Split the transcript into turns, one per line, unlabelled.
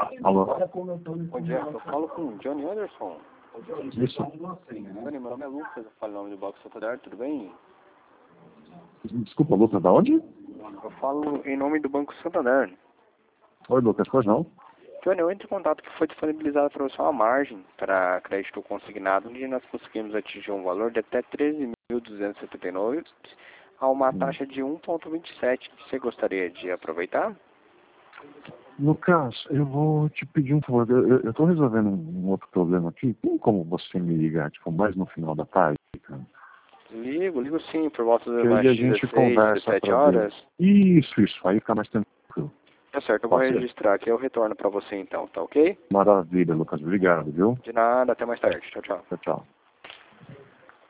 Alô?
Bom dia, eu falo com o Johnny Anderson.
Isso.
Johnny, meu nome é Lucas, eu falo em nome do Banco Santander, tudo bem?
Desculpa, Lucas, da onde?
Eu falo em nome do Banco Santander.
Oi, Lucas, pois não?
Johnny, eu entro em contato que foi disponibilizada para você uma margem para crédito consignado, onde nós conseguimos atingir um valor de até 13.279 a uma taxa de 1,27. Você gostaria de aproveitar?
Lucas, eu vou te pedir um favor. Eu tô resolvendo um outro problema aqui. Tem como você me ligar, tipo, mais no final da tarde, cara?
Ligo sim, por volta
Que
das
aí a gente
16,
conversa
17
pra ver.
horas.
Isso. Aí fica mais tranquilo.
Tá certo, eu vou
Pode ser?
registrar aqui, eu retorno para você então, tá ok?
Maravilha, Lucas. Obrigado, viu?
De nada, até mais tarde. Tchau, tchau.
Tchau, tchau.